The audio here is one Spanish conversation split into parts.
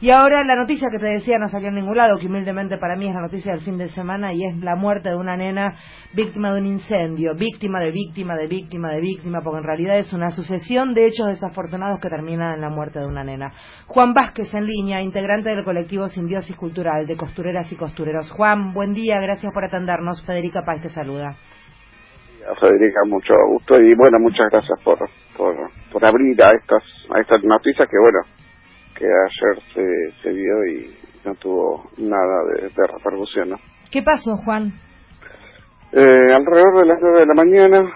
Y ahora la noticia que te decía no salió en ningún lado, que humildemente para mí es la noticia del fin de semana, y es la muerte de una nena víctima de un incendio, víctima, porque en realidad es una sucesión de hechos desafortunados que terminan en la muerte de una nena. Juan Vázquez en línea, integrante del colectivo Simbiosis Cultural de costureras y costureros. Juan, buen día, gracias por atendernos. Federica Páez te saluda. Federica, mucho gusto y bueno, muchas gracias por abrir a estas noticias que ayer se vio y no tuvo nada de repercusión, ¿no? ¿Qué pasó, Juan? Alrededor de las 9 de la mañana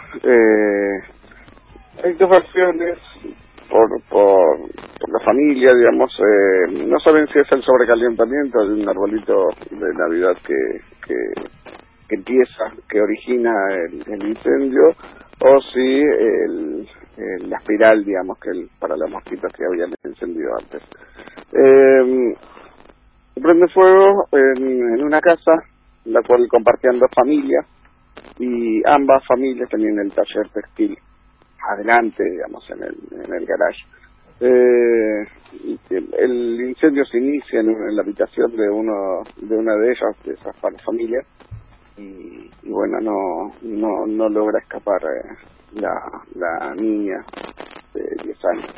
hay dos versiones por la familia, digamos, no saben si es el sobrecalentamiento de un arbolito de Navidad que empieza, que origina el incendio, o si la espiral, digamos, para los mosquitos que habían encendido antes. Prende fuego en una casa, la cual compartían dos familias, y ambas familias tenían el taller textil adelante, digamos, en el garage. El incendio se inicia en la habitación de una de ellas, de esas familias, y bueno, no logra escapar la niña de 10 años.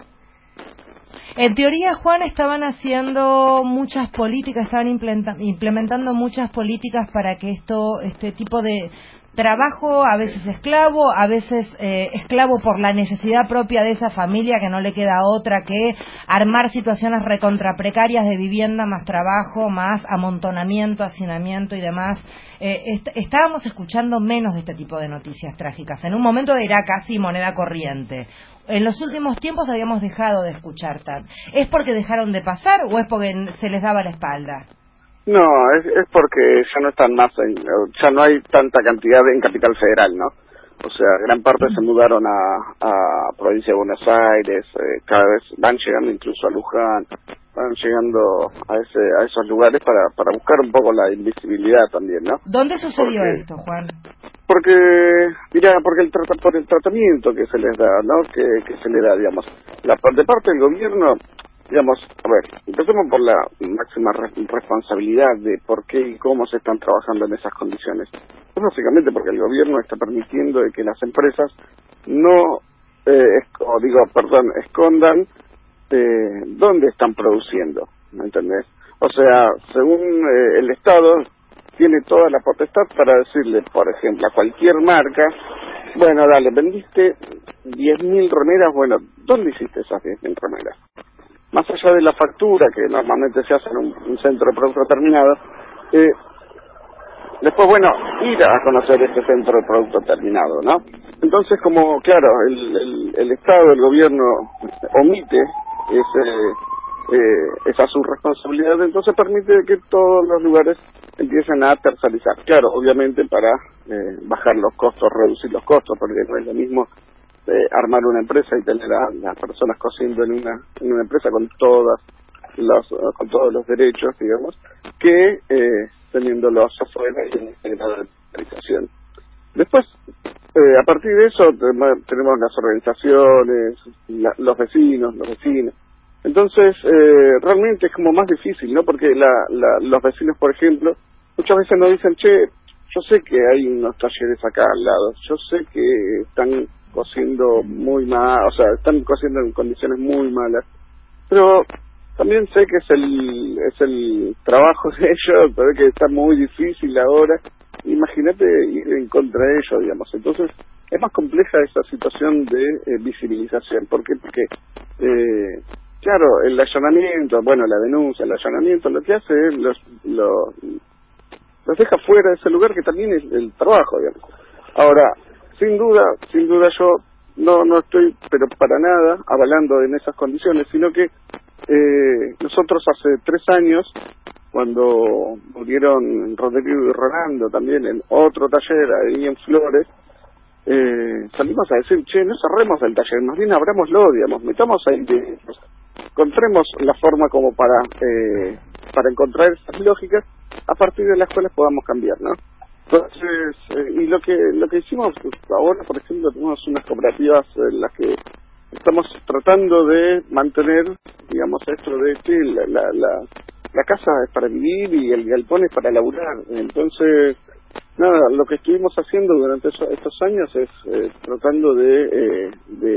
En teoría, Juan, estaban haciendo muchas políticas, estaban implementando muchas políticas para que este tipo de trabajo, a veces esclavo, a veces esclavo por la necesidad propia de esa familia, que no le queda otra que armar situaciones recontraprecarias de vivienda, más trabajo, más amontonamiento, hacinamiento y demás. Estábamos escuchando menos de este tipo de noticias trágicas. En un momento era casi moneda corriente. En los últimos tiempos habíamos dejado de escuchar tan. ¿Es porque dejaron de pasar o es porque se les daba la espalda? No, es porque ya no están más, ya no hay tanta cantidad en Capital Federal, ¿no? O sea, gran parte se mudaron a provincia de Buenos Aires, cada vez van llegando incluso a Luján, van llegando a esos lugares para buscar un poco la invisibilidad también, ¿no? ¿Dónde sucedió esto, Juan? Porque por el tratamiento que se les da, ¿no? Que se le da, digamos, de parte del gobierno. Digamos, a ver, empecemos por la máxima responsabilidad de por qué y cómo se están trabajando en esas condiciones. Es básicamente porque el gobierno está permitiendo de que las empresas escondan dónde están produciendo, ¿me entendés? O sea, según el Estado tiene toda la potestad para decirle, por ejemplo, a cualquier marca, bueno, dale, vendiste 10.000 remeras, bueno, ¿dónde hiciste esas 10.000 remeras? Más allá de la factura, que normalmente se hace en un centro de producto terminado, después, bueno, ir a conocer este centro de producto terminado, ¿no? Entonces, como, claro, el Estado, el gobierno omite esa su responsabilidad, entonces permite que todos los lugares empiecen a tercerizar. Claro, obviamente para bajar los costos, reducir los costos, porque no es lo mismo armar una empresa y tener a las personas cosiendo en una empresa con todos los derechos, digamos, que teniéndolos afuera y en este grado de tercerización. Después, a partir de eso tenemos las organizaciones, los vecinos. Entonces, realmente es como más difícil, ¿no? Porque los vecinos, por ejemplo, muchas veces nos dicen, che, yo sé que hay unos talleres acá al lado, yo sé que están cosiendo muy mal, o sea, están cosiendo en condiciones muy malas, pero también sé que es el trabajo de ellos, pero que está muy difícil ahora. Imagínate ir en contra de ellos, digamos. Entonces, es más compleja esa situación de visibilización. ¿Por qué? Porque, claro, el allanamiento, bueno, la denuncia, el allanamiento, lo que hace es los deja fuera de ese lugar que también es el trabajo, digamos. Ahora, sin duda yo no estoy, pero para nada, avalando en esas condiciones, sino que nosotros hace 3 años, cuando murieron Rodrigo y Rolando también en otro taller ahí en Flores, salimos a decir, che, no cerremos el taller, más bien abrámoslo, digamos, metamos ahí, encontremos la forma como para encontrar esas lógicas, a partir de las cuales podamos cambiar, ¿no? Entonces, y lo que hicimos ahora, por ejemplo, tenemos unas cooperativas en las que estamos tratando de mantener, digamos, esto de que la casa es para vivir y el galpón es para laburar. Entonces, nada, lo que estuvimos haciendo durante estos años es tratando de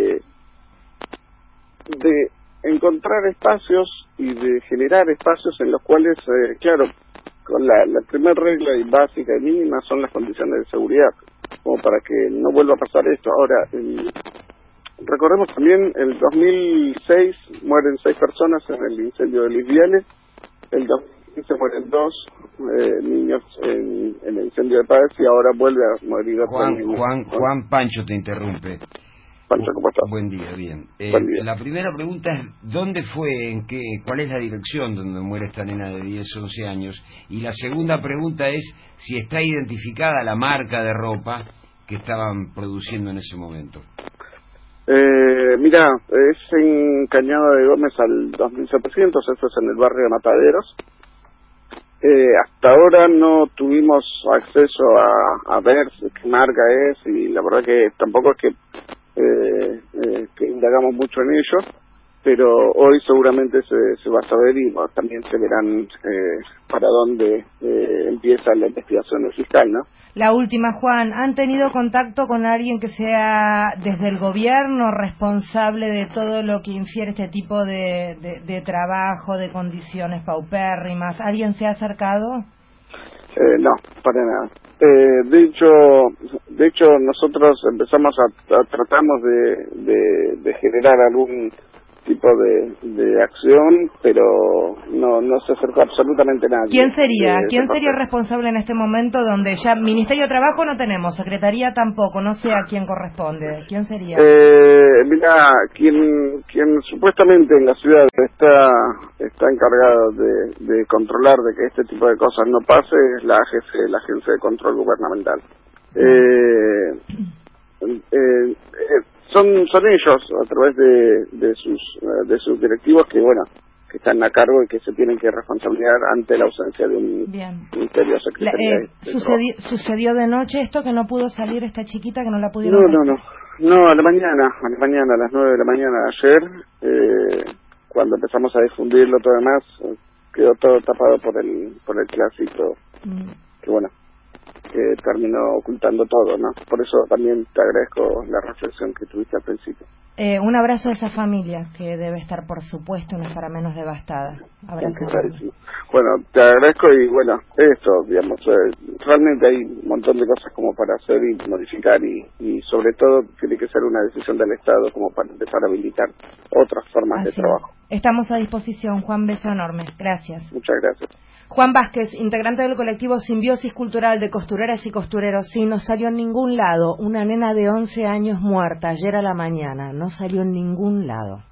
encontrar espacios y de generar espacios en los cuales, claro, con la primera regla y básica y mínima son las condiciones de seguridad, como para que no vuelva a pasar esto. Ahora, recordemos también, el 2006 mueren 6 personas en el incendio de Lisviales, el 2015 mueren 2 niños en el incendio de Paz y ahora vuelve a morir otro niño. Juan, Pancho te interrumpe. Pancho, ¿cómo estás? Buen día, bien. Buen día. La primera pregunta es, ¿dónde fue, cuál es la dirección donde muere esta nena de 10, 11 años? Y la segunda pregunta es si está identificada la marca de ropa que estaban produciendo en ese momento. Mira, es en Cañada de Gómez al 2700, eso es en el barrio de Mataderos. Hasta ahora no tuvimos acceso a ver qué marca es y la verdad que tampoco es que indagamos mucho en ello, pero hoy seguramente se va a saber y también se verán para dónde empieza la investigación fiscal, ¿no? La última, Juan, ¿han tenido contacto con alguien que sea desde el gobierno responsable de todo lo que infiere este tipo de trabajo, de condiciones paupérrimas? ¿Alguien se ha acercado? No, para nada. De hecho nosotros empezamos tratamos de generar algún tipo de acción, pero no se acercó absolutamente nadie. ¿Quién sería responsable en este momento donde ya Ministerio de Trabajo no tenemos, Secretaría tampoco, no sé a quién corresponde? ¿Quién sería? Mira, quien supuestamente en la ciudad está encargado de controlar de que este tipo de cosas no pase es la Agencia de Control Gubernamental. Son ellos a través de sus directivos que están a cargo y que se tienen que responsabilizar ante la ausencia de un ministerio secretario. ¿Sucedió de noche esto, que no pudo salir esta chiquita, que no la pudieron? No, a la mañana, a las 9 de la mañana de ayer, cuando empezamos a difundirlo todo demás, quedó todo tapado por el clásico, que terminó ocultando todo, ¿no? Por eso también te agradezco la reflexión que tuviste al principio. Un abrazo a esa familia, que debe estar, por supuesto, no es para menos devastada. Abrazo. Bueno, te agradezco y esto, digamos, realmente hay un montón de cosas como para hacer y modificar y sobre todo tiene que ser una decisión del Estado como para empezar a habilitar otras formas de trabajo. Estamos a disposición, Juan, beso enorme. Gracias. Muchas gracias. Juan Vázquez, integrante del colectivo Simbiosis Cultural de Costureras y Costureros. Sí, no salió en ningún lado. Una nena de 11 años muerta ayer a la mañana. No salió en ningún lado.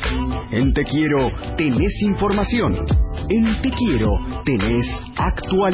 En Te Quiero tenés información. En Te Quiero tenés actualidad.